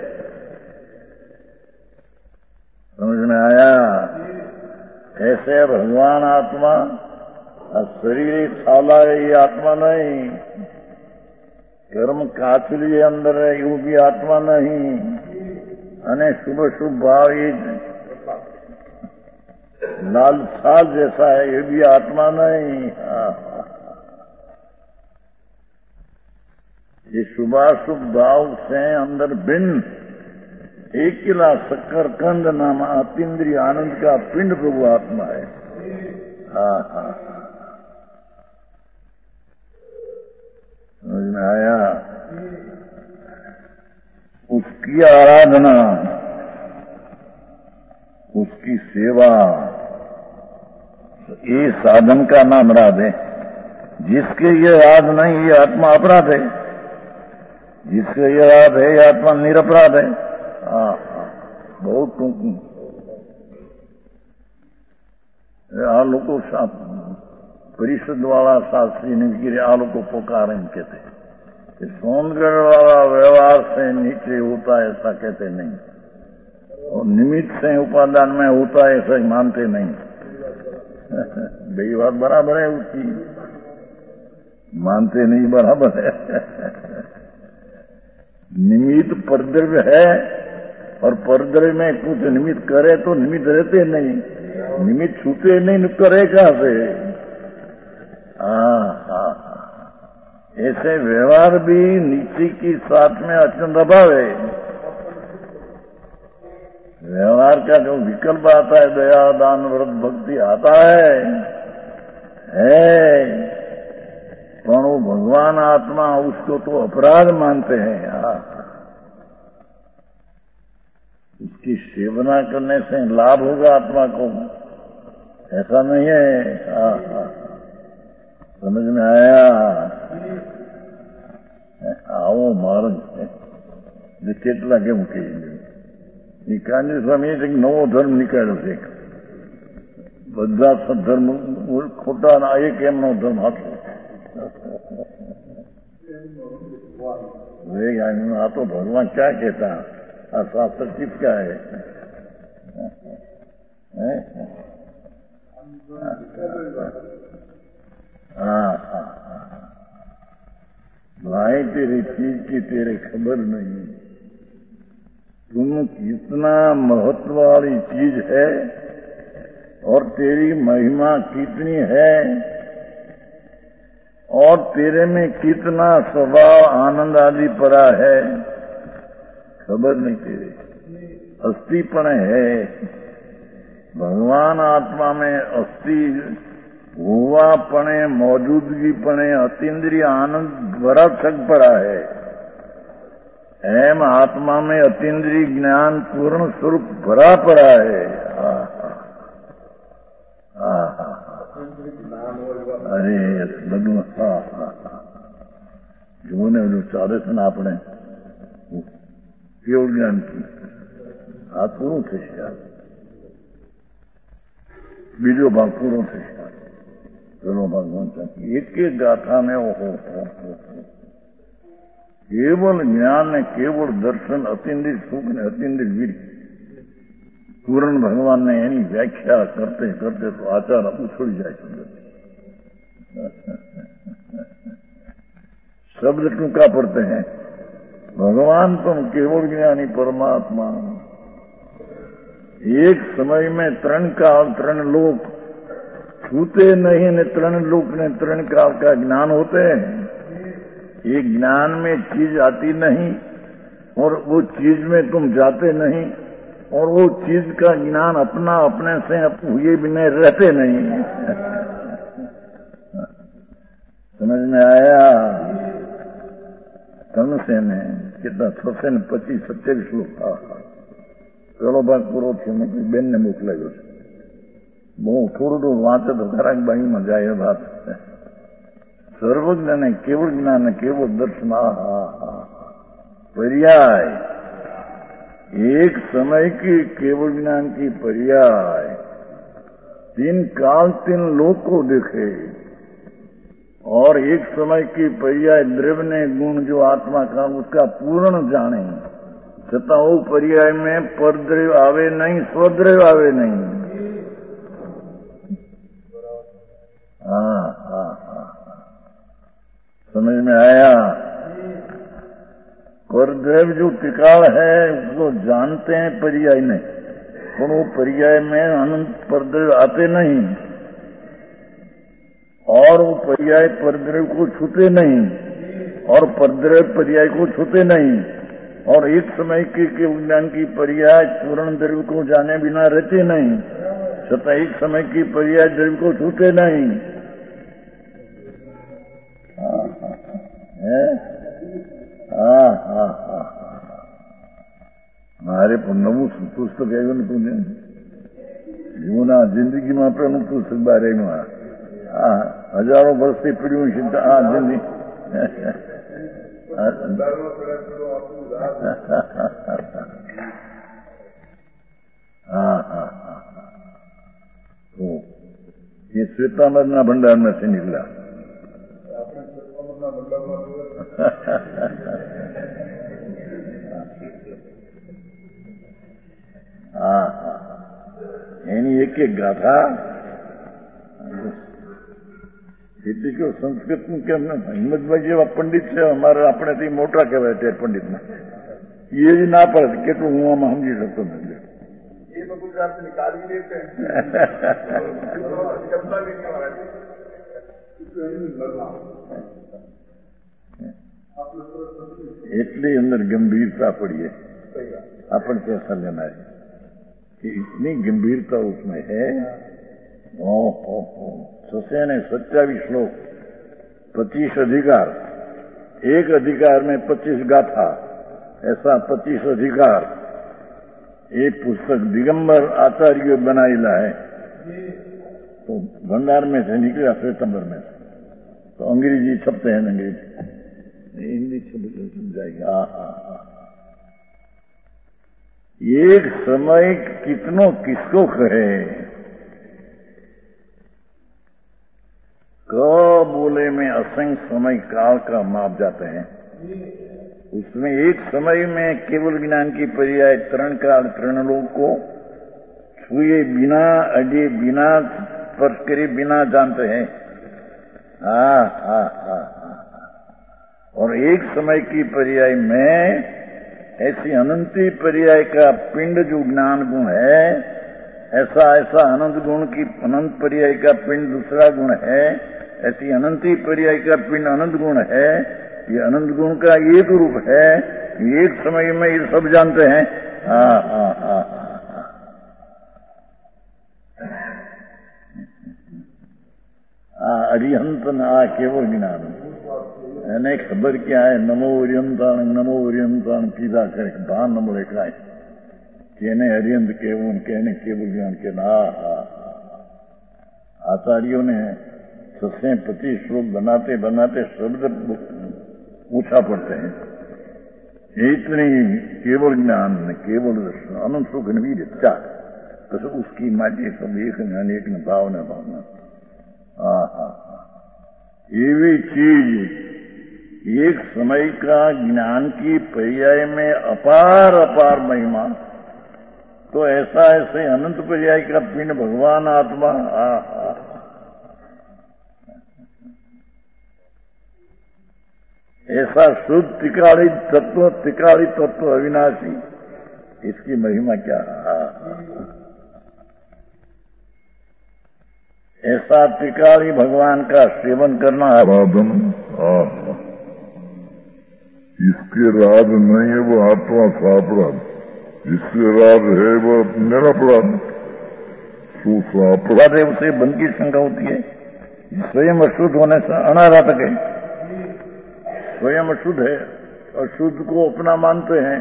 समझ में आया? ऐसे भगवान आत्मा, शरीर एक छाला है, ये आत्मा नहीं। कर्म काचली अंदर है, वो भी आत्मा नहीं। अने शुभ शुभ भाव ये लाल छाल जैसा है, ये भी आत्मा नहीं। ये शुभाशुभ भाव से अंदर भिन्न एक किला शक्करकंद नाम अतीन्द्रिय आनंद का पिंड प्रभु आत्मा है। समझ में आया? उसकी आराधना, उसकी सेवा, ये साधन का नाम राध है। जिसके ये राध नहीं, ये आत्मा अपराध है। जिसके ये राध है, ये आत्मा निरपराध है। बहुत टूंकी आ लोग परिषद वाला शास्त्री ने आ लोग पुकार कहते, सोनगढ़ वाला व्यवहार से नीचे होता है ऐसा कहते नहीं, और निमित्त से उपादान में होता है ऐसा मानते नहीं। भाई बात बराबर है उसकी, मानते नहीं, बराबर है। निमित्त परद्रव्य है, और परद्रव्य में कुछ निमित्त करे तो निमित्त रहते नहीं, निमित्त छूते नहीं, करे कहां से? ऐसे व्यवहार भी नीचे की साथ में अत्यंत अभाव है। व्यवहार का जो विकल्प आता है, दया दान व्रत भक्ति आता है, पर वो भगवान आत्मा उसको तो अपराध मानते हैं। उसकी सेवना करने से लाभ होगा आत्मा को, ऐसा नहीं है। समझ में आया? આવો માર્ગ છે જે કેટલા કેમ કહી ગયું. એ કાંજી સ્વામી એક નવો ધર્મ નીકાળ્યો છે. બધા સદ્ધર્મ ખોટા ના એક એમનો ધર્મ હતો. આ તો ભગવાન ક્યાં કહેતા, આ શાસ્ત્ર ચીજ ક્યાં હે? हाँ, भाई तेरी चीज की तेरे खबर नहीं, तुम कितना महत्व वाली चीज है और तेरी महिमा कितनी है और तेरे में कितना स्वभाव आनंद आदि परा है, खबर नहीं तेरे. अस्थिपण है भगवान आत्मा में, अस्थि होवापणे मौजूदगीपणे अतीन्द्रिय आनंद भरा छक पड़ा है. एम आत्मा में अतीन्द्रिय ज्ञान पूर्ण स्वरूप भरा पड़ा है. अरे બધું જુઓ ને બધું ચાલે છે ને આપણે કેવું જ્ઞાન આ પૂરું થશે. બીજો ભાગ પૂરો થશે. પેલો ભાગ વંચાય એક એક ગાથા में ओहो केवल ज्ञान ने केवल दर्शन अतीन्द्रिय सुख ने अतीन्द्रिय वीर पूर्ण भगवान ने एनी व्याख्या करते करते तो आचार उछल जाए. शब्द टूका पड़ते हैं. भगवान तुम केवल ज्ञानी परमात्मा. एक समय में त्रण काल त्रण लोक छूते नहीं ने त्रण लोक ने त्रण काल का ज्ञान होते हैं. एक ज्ञान में चीज आती नहीं और वो चीज में तुम जाते नहीं और वो चीज का ज्ञान अपना अपने से हुए बिना रहते नहीं. समझ में आया? कम से ने कितना 625-27 श्लोक था. પેલો ભાગ પૂરો થયો. મેં બેનને મોકલાવ્યો છે. બહુ થોડું વાંચે તો ખરાક બાઈમાં જાય એ વાત. सर्वज्ञ ने केवल ज्ञान ने केवल दर्शन. पर्याय एक समय की केवल ज्ञान की पर्याय 3 काल 3 लोक को देखे और एक समय की पर्याय द्रव्य गुण जो आत्मा का उसका पूर्ण जाने, छता वो पर्याय में परद्रव्य आवे नहीं, स्वद्रव्य आवे नहीं. समझ में आया? परद्रव्य जो टिकाल है उसको जानते हैं पर्याय में, पर वो पर्याय में अनंत परद्रव्य आते नहीं और वो पर्याय परद्रव्य को छूते नहीं और परद्रव्य पर्याय को छूते नहीं और एक समय के ज्ञान की पर्याय पूर्ण द्रव्य को जाने बिना रहते नहीं, तथा एक समय की पर्याय द्रव्य को छूते नहीं. મારે પણ નવું પુસ્તક આવ્યું હતું ને જીવના જિંદગીમાં પેલું પુસ્તક બહાર આવ્યું. હજારો વર્ષથી પીડ્યું છે આ જિંદગી. એ શ્વેતાંબરના ભંડારમાંથી નીકળ્યા. એની એક એક ગાથા એટલે કે સંસ્કૃતનું કેમ હિંમતભાઈ જેવા પંડિત છે અમારે આપણેથી મોટા કહેવાય તે પંડિતના, એ જ ના પડે કેટલું હું આમાં સમજી શકતો નથી. એટલી અંદર गंभीरता पड़ी है अपन कैसा लेना है कि इतनी गंभीरता उसमें है. 627 श्लोक, 25 अधिकार, एक अधिकार में 25 गाथा, ऐसा 25 अधिकार एक पुस्तक दिगंबर आचार्य बनाईला है, तो भंडार में से निकला सितंबर में से, तो अंग्रेजी छपते हैं, अंग्रेजी हिंदी छप जाएगी। एक समय कितनों किसको कहे, क बोले में असंख्य समय काल का माप जाते हैं। उसमें एक समय में केवल ज्ञान की पर्याय तरण काल तरण लोग को छुए बिना, अजे बिना, स्पर्श करे बिना जानते हैं। और एक समय की पर्याय में ऐसी अनंती पर्याय का पिंड जो ज्ञान गुण है, ऐसा अनंत गुण की अनंत पर्याय का पिंड दूसरा गुण है, ऐसी अनंती पर्याय का पिंड अनंत गुण है। ये अनंत गुण का एक रूप है, एक समय में ये सब जानते हैं। अरिहंत ना केवल ज्ञान એને ખબર क्या है, नमो ओरियंताण कीधा करे भान न મળે કાંઈ, કેને હરિયંત કેવું કેને કેવું જ્ઞાન કે ના। आचार्यों ने 625 श्लोक बनाते बनाते शब्द पूछा पड़ते हैं। इतनी केवल ज्ञान केवल दर्शन अनंत सुख वीर चार, तो उसकी माटी सब एक ज्ञान एक न भावना भावना। एवी चीज एक समय का ज्ञान की पर्याय में अपार अपार महिमा, तो ऐसा ऐसे अनंत पर्याय का पिंड भगवान आत्मा। ऐसा शुद्ध त्रिकाली तत्व अविनाशी, इसकी महिमा क्या। ऐसा त्रिकाली भगवान का सेवन करना साधन। इसके राज नहीं है वो आत्मा का अपराध, जिसके राज है वो निरपराध अपराध है, उसे बन की शंका होती है। स्वयं अशुद्ध होने से अनाराधक है, स्वयं अशुद्ध है, अशुद्ध को अपना मानते हैं।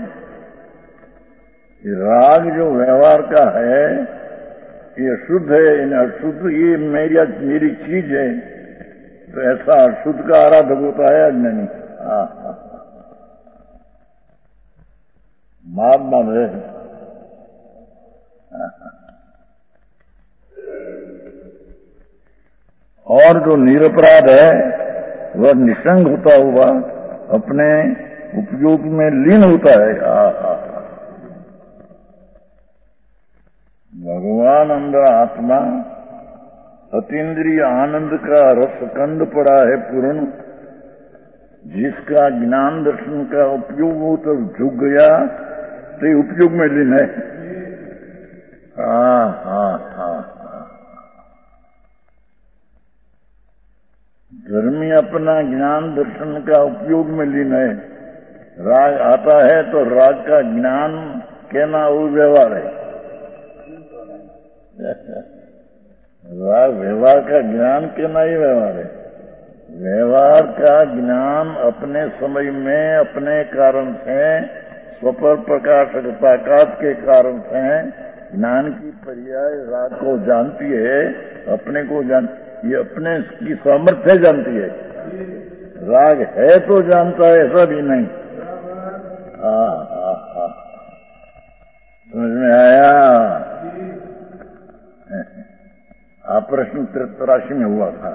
राग जो व्यवहार का है ये अशुद्ध है, अशुद्ध ये मेरी चीज है, तो ऐसा अशुद्ध का आराधक होता है अज्ञानी। महात्मा है। और जो निरपराध है वह निसंग होता हुआ अपने उपयोग में लीन होता है। भगवान अंदर आत्मा अतीन्द्रिय आनंद का रसकंद पड़ा है पूर्ण, जिसका ज्ञान दर्शन का उपयोग हो तो झुक गया, तो उपयोग में लीन है। धर्मी अपना ज्ञान दर्शन का उपयोग में लीन है। राग आता है तो राग का ज्ञान कहना वो व्यवहार है। व्यवहार का ज्ञान कहना ही व्यवहार है। व्यवहार का ज्ञान अपने समय में अपने कारण से स्वपर प्रकाश के कारण से ज्ञान की पर्याय राग को जानती है, अपने को ये अपने की सामर्थ्य जानती है। राग है तो जानता है, ऐसा भी नहीं। समझ में आया। प्रश्न 83 में हुआ था,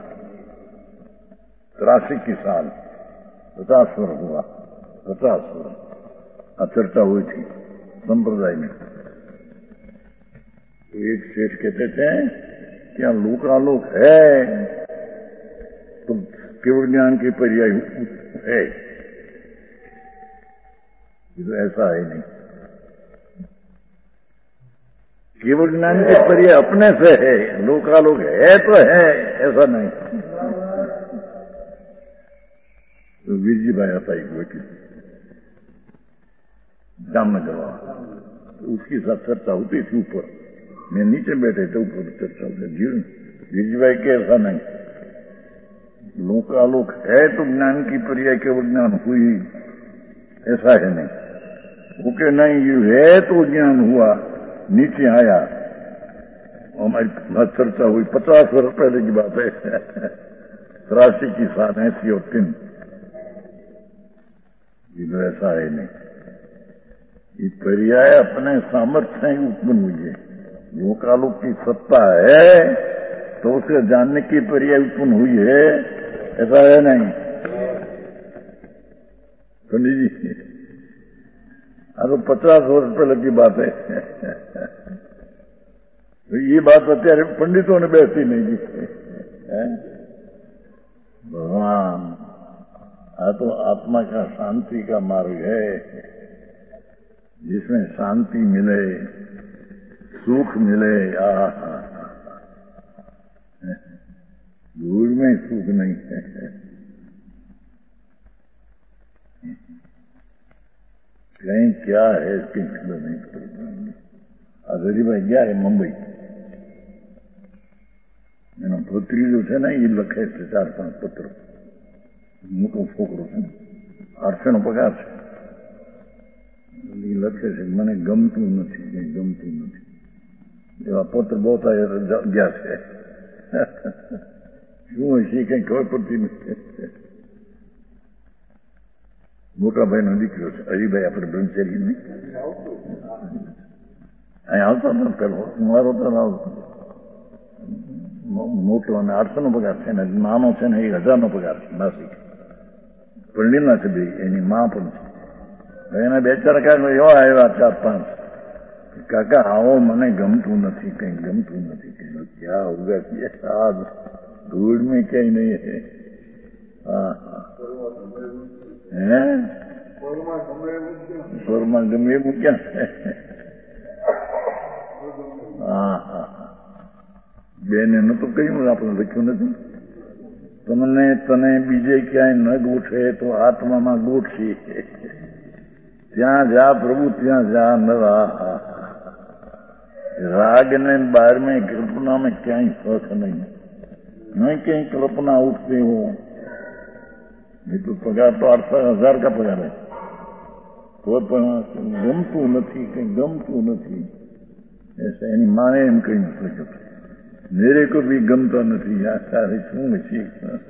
83 की साल 50 वर्ष हुआ, 50 वर्ष चर्चा हुई थी संप्रदाय में। एक सेठ कहते थे क्या लोकालोक है तो केवल ज्ञान की पर्याय है, तो ऐसा है नहीं। केवल ज्ञान के पर्याय अपने से है, लोकालोक है तो है, ऐसा नहीं। तो वीरजी भाई आता एक बेटी जामनगर, उसके साथ चर्चा होती थी ऊपर, मैं नीचे बैठे थे, ऊपर चर्चा होती। वीरजी भाई के ऐसा नहीं, लोकालोक है तो ज्ञान की पर्याय केवल ज्ञान हुई, ऐसा है नहीं। ओके नहीं ये है तो ज्ञान हुआ, नीचे आया। हमारी चर्चा हुई 50 वर्ष पहले की बात है, 83 की साल 80 और 3। ये ऐसा है नहीं, ये पर्याय अपने सामर्थ्य से ही उत्पन्न हुई है। लोकालोक की सत्ता है तो उसे जानने की पर्याय उत्पन्न हुई है, ऐसा है नहीं पंडित जी। तो 50 वर्ष पहले की बात है। तो ये बात અત્યારે पंडितों ने बैठी नहीं दी है। भगवान तो आत्मा का शांति का मार्ग है, जिसमें शांति मिले, सुख मिले। दूर में सुख नहीं है, कहीं क्या है इसकी खबर नहीं पड़ पाएंगे। अजरी भाई गया है मुंबई, એનો ભત્રીજો છે ને એ લખે છે 4-5 પત્રો, મોટો છોકરો છે, 800 નો પગાર છે, એ લખે છે મને ગમતું નથી, કઈ ગમતું નથી, એવા પત્ર બહુ ગયા છે। શું હશે કઈ ખબર પડતી નથી। મોટા ભાઈનો દીકરો છે હરિભાઈ, આપણે બ્રહ્મચારી નહીં, અહીં આવતો હતો પેલો, મારો તો આવતો મોટો, અને 800 નો પગાર છે ને, નાનો છે ને 1000 નો પગાર છે માસિક, પરણીના છે બે, એની માં પણ છે। એના 2-4 કાકા એવા આવ્યા 4-5, કાકા આવો મને ગમતું નથી, કઈ ગમતું નથી, કઈ ક્યાં હોગા ક્યાં ધૂળ में કઈ નહીં હે। હા હે સ્વરમાં ગમે એવું ક્યાં? હા હા બેને નતું કહ્યું, આપણે લખ્યું નથી, તને બીજે ક્યાંય ન ગોઠે તો આત્મામાં ગોઠશે, ત્યાં જા પ્રભુ ત્યાં જા નરા। राग ने 12वें कल्पना में क्या ही फर्क नहीं, नहीं कहीं कल्पना उठते हो। ये तो पगार तो 8,000 का पगार है, तो गमतू नहीं, कहीं गमतू नहीं, ऐसा यानी माने एम कहीं नहीं सकते, मेरे को भी गमता नहीं, यार सारे शू नहीं।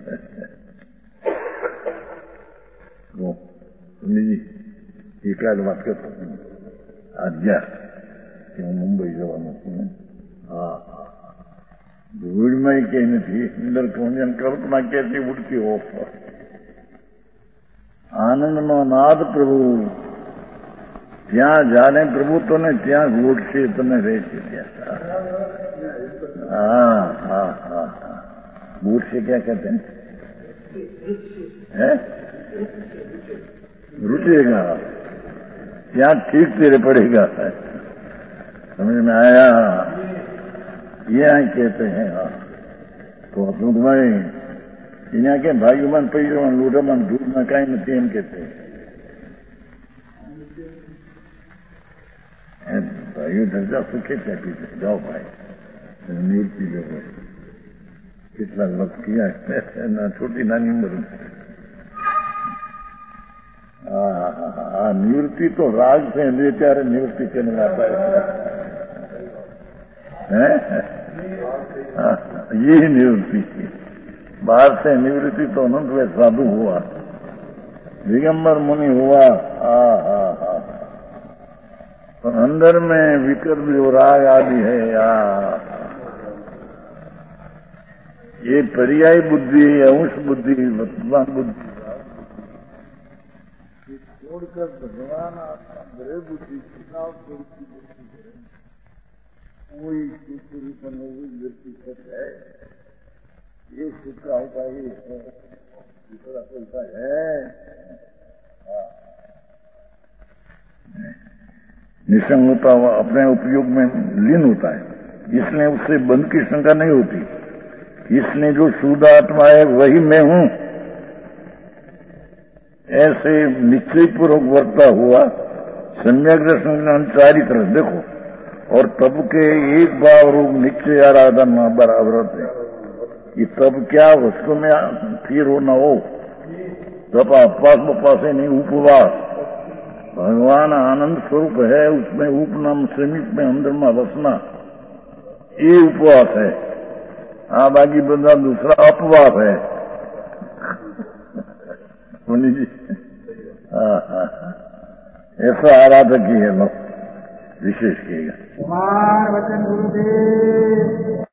जी एक बात करता हूँ, आज गया હું મુંબઈ જવાનું છું ને, હા ધૂળમાં કઈ નથી, અંદર પહોંચીને કલ્પના ક્યાંથી ઉડતી હો। આનંદનો નાદ પ્રભુ ત્યાં જાણે પ્રભુ તને ત્યાં ગોઠશે, તને રહેશે ત્યાં। हाँ हाँ हाँ हाँ बूट से क्या कहते हैं? रुचेगा, यहाँ ठीक तेरे पड़ेगा, समझ में आया? ये कहते हैं। तो अतुल भाई यहाँ के भाई मन पैसा मन लूटा मन धूप में कहीं नहीं, एम कहते हैं भाई धरजा सुखे चाहती थे, जाओ भाई निवृत्ति जो है कितना वक्त किया ना, छोटी नानी उम्र में। निवृत्ति तो राग से ले त्यारे निवृत्ति करने आता है, ये निवृत्ति, बाहर से निवृत्ति तो अनंत में साधु हुआ, दिगंबर मुनि हुआ। तो अंदर में विकल्प जो राग आदि है, ये पर्याय बुद्धि, अंश बुद्धि, वर्तमान बुद्धि छोड़कर भगवान ग्रह बुद्धि कोई व्यक्ति है, ये सूखा होता है, दूसरा पैसा है। निसंग होता हुआ अपने उपयोग में लीन होता है, इसलिए उससे बंध की शंका नहीं होती। इसलिए जो शुद्ध आत्मा है वही मैं हूं, ऐसे निश्चय पूर्वक वर्ता हुआ सम्यक दर्शन चारित्र देखो, और तब के एक भाव रूप निश्चय आराधना बराबर है कि तब क्या वस्तु में फिर हो न हो, तब आपास बपास नहीं, उपवास भगवान आनंद स्वरूप है, उसमें उपनाम समीप में अंदर में बसना, ये उपवास है। बाकी बंदा दूसरा अपवास है। मुनि जी ऐसा आराधक ही है लोग विशेष किएगा। कुमार वचन गुरुदेव।